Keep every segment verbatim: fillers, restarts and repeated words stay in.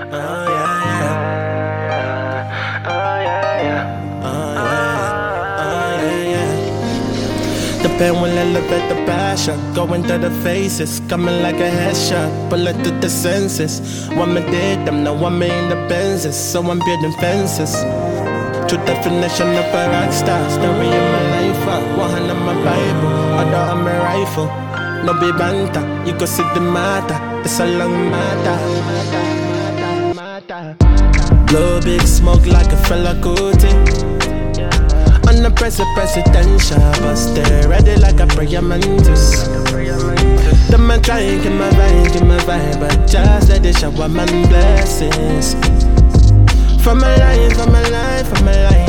Oh yeah, yeah. Oh yeah, yeah. Oh yeah, oh yeah, yeah. The pen will elevate the passion, going to the faces, coming like a headshot, bullet to the senses. One me did them, now one me in the Benzes, so I'm building fences. True definition of a rock star, story in my life, uh, one hand on my Bible, other on my rifle. No be banter, you go see the matter, it's a long matter. Blow big smoke like a fella Kuti. On the press presidential, but stay ready like a prayer mantis. The man try and get my vibe, get my vibe, but just let it shower man blessings. For my life, for my life, for my life.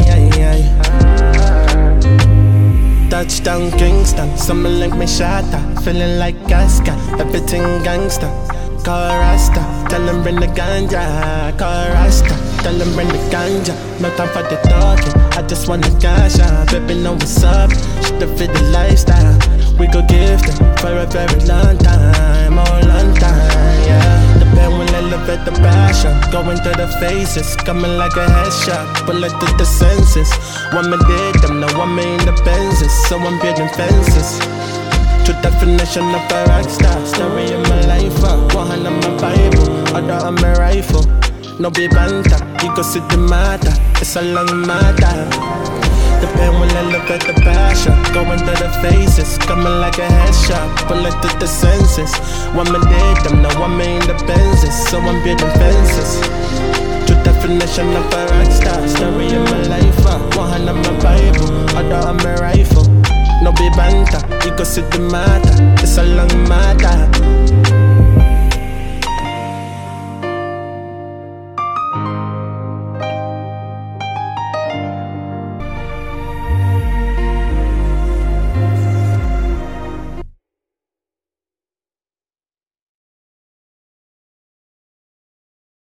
Touchdown Kingston, someone like me shatter, feeling like Casca, everything gangsta. Call Rasta, tell them bring the ganja. Call Rasta, tell them bring the ganja. No time for the talking, I just want the cash out. Baby know what's up, should've fit the lifestyle. We go give them for a very long time, oh long time, yeah. The pen will elevate the passion, going to the faces, coming like a headshot, bullet to the senses. One me did them, now one me in the Benzes, so I'm building fences. True definition of a rock star, story in my life, uh, one hand on my Bible, other on my rifle. No be banter, you go see the matter, it's a long matter. The pen will elevate the passion, going to the faces, coming like a headshot, bullet to the senses. One me did them, now one me in the Benzes, so I'm building fences. True definition of a rock star, story in my life, uh, one hand on my Bible, other on my rifle. No be banter, you go see the matter, it's a long matter.